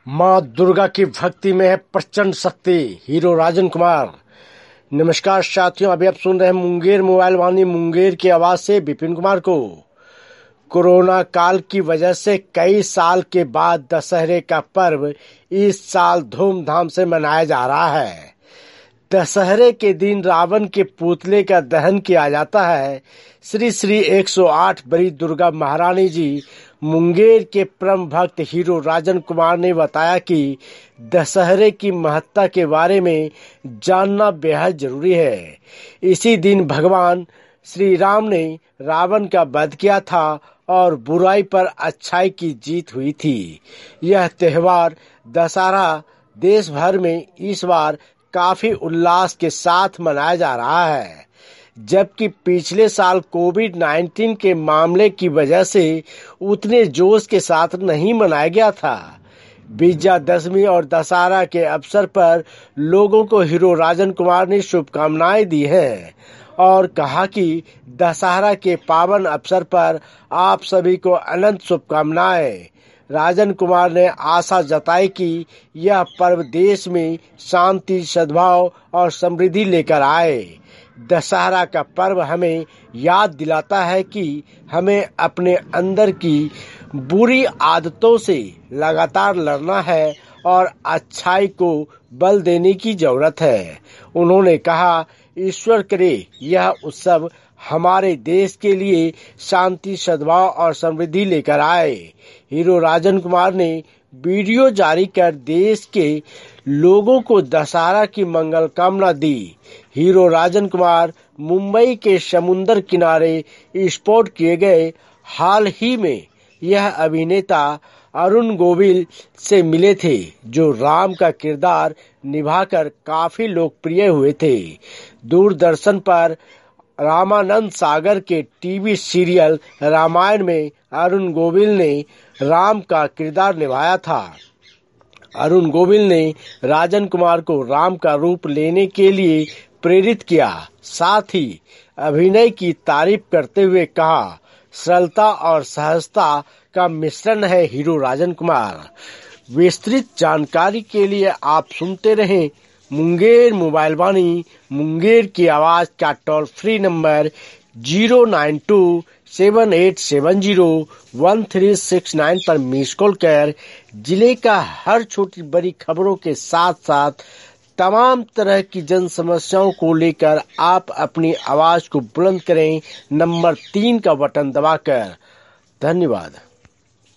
माँ दुर्गा की भक्ति में है प्रचंड शक्ति। हीरो राजन कुमार। नमस्कार साथियों, अभी आप सुन रहे हैं मुंगेर मोबाइल वाणी मुंगेर की आवाज से विपिन कुमार को। कोरोना काल की वजह से कई साल के बाद दशहरे का पर्व इस साल धूमधाम से मनाया जा रहा है। दशहरे के दिन रावण के पुतले का दहन किया जाता है। श्री श्री 108 बड़ी दुर्गा महारानी जी मुंगेर के परम भक्त हीरो राजन कुमार ने बताया कि दशहरे की महत्ता के बारे में जानना बेहद जरूरी है। इसी दिन भगवान श्री राम ने रावण का वध किया था और बुराई पर अच्छाई की जीत हुई थी। यह त्योहार दशहरा देश भर में इस बार काफी उल्लास के साथ मनाया जा रहा है, जबकि पिछले साल कोविड-19 के मामले की वजह से उतने जोश के साथ नहीं मनाया गया था। विजयादशमी और दशहरा के अवसर पर लोगों को हीरो राजन कुमार ने शुभकामनाएं दी हैं और कहा कि दशहरा के पावन अवसर पर आप सभी को अनंत शुभकामनाएं। राजन कुमार ने आशा जताई कि यह पर्व देश में शांति, सद्भाव और समृद्धि लेकर आए। दशहरा का पर्व हमें याद दिलाता है कि हमें अपने अंदर की बुरी आदतों से लगातार लड़ना है और अच्छाई को बल देने की जरूरत है। उन्होंने कहा, ईश्वर करे यह उत्सव हमारे देश के लिए शांति, सद्भाव और समृद्धि लेकर आए। हीरो राजन कुमार ने वीडियो जारी कर देश के लोगों को दशहरा की मंगल कामना दी। हीरो राजन कुमार मुंबई के समुद्र किनारे स्पॉट किए गए। हाल ही में यह अभिनेता अरुण गोविल से मिले थे, जो राम का किरदार निभाकर काफी लोकप्रिय हुए थे। दूरदर्शन पर रामानंद सागर के टीवी सीरियल रामायण में अरुण गोविल ने राम का किरदार निभाया था। अरुण गोविल ने राजन कुमार को राम का रूप लेने के लिए प्रेरित किया। साथ ही अभिनय की तारीफ करते हुए कहा, सरलता और सहजता का मिश्रण है हीरो राजन कुमार। विस्तृत जानकारी के लिए आप सुनते रहें मुंगेर मोबाइल वाणी मुंगेर की आवाज का टोल फ्री नंबर 09278701369 पर मिस कॉल कर जिले का हर छोटी बड़ी खबरों के साथ साथ तमाम तरह की जन समस्याओं को लेकर आप अपनी आवाज को बुलंद करें। नंबर 3 का बटन दबाकर। धन्यवाद।